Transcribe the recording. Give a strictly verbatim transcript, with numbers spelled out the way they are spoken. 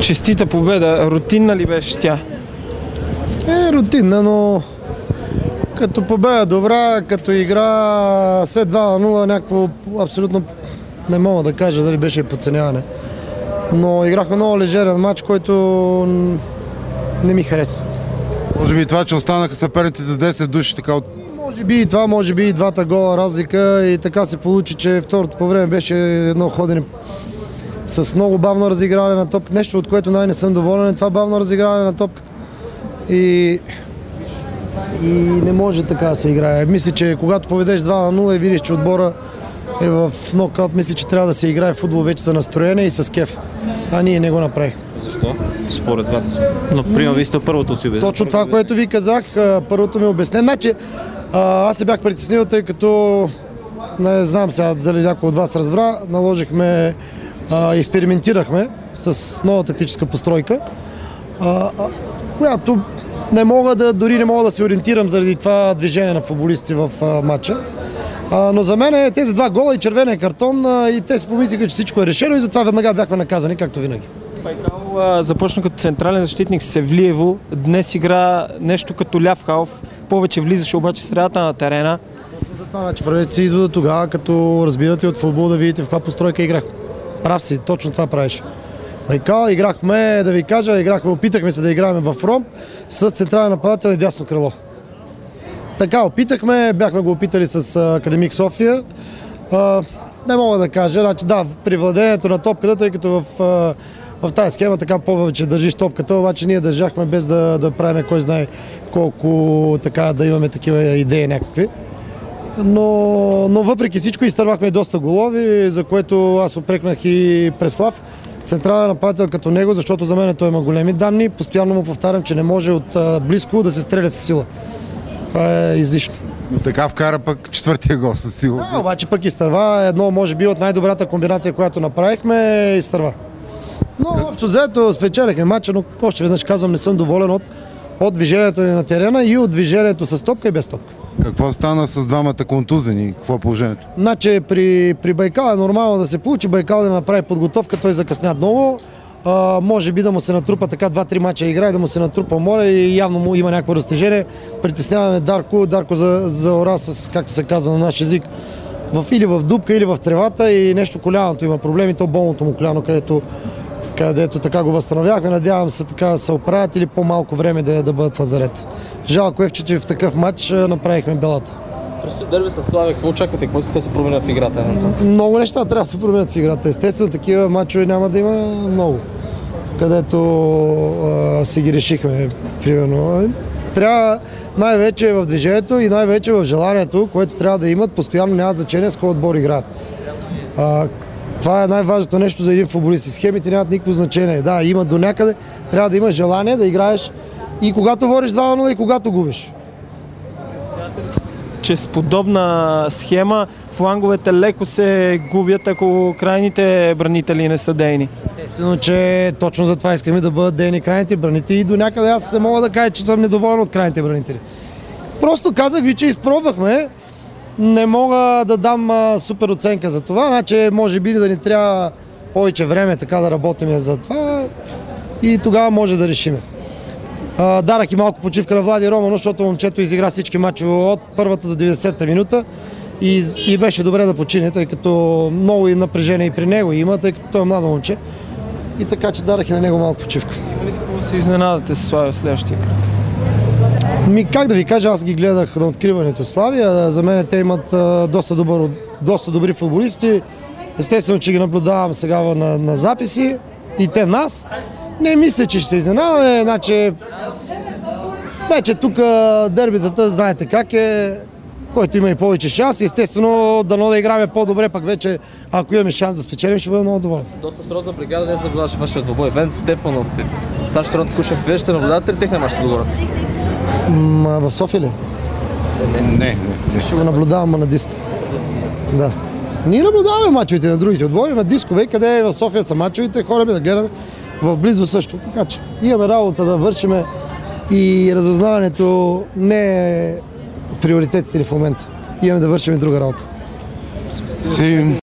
Честита победа. Рутинна ли беше тя? Е, рутинна, но като победа добра, като игра след два на нула някакво абсолютно не мога да кажа дали беше подценяване. Но играхме много лежерен матч, който не ми хареса. Може би и това, че останаха съперниците с десет души, така от... Може би и това, може би и двата гола разлика и така се получи, че второто по време беше едно ходене с много бавно разиграване на топката. Нещо, от което най-не съм доволен, е това бавно разиграване на топката. И, и не може така да се играе. Мисля, че когато поведеш два на нула и видиш, че отбора е в нокаут, мисля, че трябва да се играе футбол вече за настроение и с кеф. А ние не го направихме. Защо? Според вас. Например, вие сте първото си обяснение. Точно това, което ви казах, първото ми обяснение. Значи, аз се бях притеснил, тъй като не знам сега дали някой от вас разбра, наложихме, експериментирахме с нова тактическа постройка, която не мога да, дори не мога да се ориентирам заради това движение на футболисти в матча. Но за мен тези два гола и червения картон, и те си помислиха, че всичко е решено и затова веднага бяхме наказани, както винаги. Байкал започна като централен защитник Севлиево. Днес игра нещо като ляв халф. Повече влизаше обаче в средата на терена. Точно за това, значи правете си извода тогава, като разбирате от футбол, да видите в каква постройка играх. Прав си, точно това правиш. Байкал играхме, да ви кажа, играхме, опитахме се да играем в ромб с централен нападател и дясно крило. Така, опитахме, бяхме го опитали с Академик София. А, не мога да кажа, значи да, при владението на топката, тъй като в, в тази схема така повече държиш топката, обаче ние държахме без да, да правим кой знае колко, така да имаме такива идеи някакви. Но, но въпреки всичко изтървахме доста голови, за което аз опрекнах и Преслав. Централен нападател като него, защото за мен той има големи данни. Постоянно му повтарям, че не може от а, близко да се стреля с сила. Това е излишно. Но така вкара пък четвъртия гол със сила. Да, обаче пък изтърва. Едно може би от най-добрата комбинация, която направихме, изтърва. Но общо взето спечелихме матча, но още веднъж казвам, не съм доволен от, от движението ни на терена и от движението с топка и без топка. Какво стана с двамата контузени? Какво е положението? Значи при, при Байкал е нормално да се получи, Байкал да направи подготовка, той закъсня много. А, може би да му се натрупа така два-три мача игра и да му се натрупа море и явно му има някакво разтежение. Притесняваме Дарко, Дарко за, за ора с, както се казва на наш език, в, или в дупка, или в тревата и нещо коляното има проблеми, то болното му коляно, където, където така го възстановявахме. Надявам се така да се оправят или по-малко време да, да бъдат в лазарет. Жалко е, че в такъв матч направихме белата. Просто дерби с Славия, какво очаквате? Какво искате да се променят в играта? Много неща трябва да се променят в играта. Естествено, такива мачове няма да има много, където а, си ги решихме, примерно. Трябва най-вече в движението и най-вече в желанието, което трябва да имат, постоянно няма значение с кой отбор играят. А, това е най-важното нещо за един футболист. Схемите нямат никакво значение. Да, има до някъде, трябва да имаш желание да играеш и когато водиш два на нула и когато губиш. Че с подобна схема фланговете леко се губят, ако крайните бранители не са дейни. Естествено, че точно за това искаме да бъдат дейни крайните бранители и до някъде аз не мога да кажа, че съм недоволен от крайните бранители. Просто казах ви, че изпробвахме. Не мога да дам а, супер оценка за това, значи може би да ни трябва повече време така да работим за това и тогава може да решим. А, дарах и малко почивка на Влади Романов, защото момчето изигра всички мачове от първата до деветдесета минута и, и беше добре да почине, тъй като много и напрежение и при него има, тъй като той е младо момче. И така, че дарах и на него малко почивка. Има ли с какво се изненадате с Славия в следващия кръг? Ми, как да ви кажа, аз ги гледах на откриването Славия. За мен те имат а, доста, добър, доста добри футболисти. Естествено, че ги наблюдавам сега на, на записи и те нас. Не мисля, че ще се изненадаме, значи вече тук дербитата знаете как е, който има и повече шанс, естествено дано да играме по-добре, пък вече ако имаме шанс да спечелим, ще бъдем много доволни. Доста сериозна бригада днес наблюдаваше вашия двобой. Венци Стефанов, старши треньор Кушев, вие ще наблюдавате ли техния мач с Лудогорец? В София ли? Не, не, не. Ще го наблюдавам на диск. Да. Ние наблюдаваме мачовете на другите отбори, на дискове, къде в София са мачовете, ходим да гледаме в близо също. Така че имаме работа да вършиме и разузнаването не е приоритетите ни в момента. Имаме да вършим и друга работа. Си...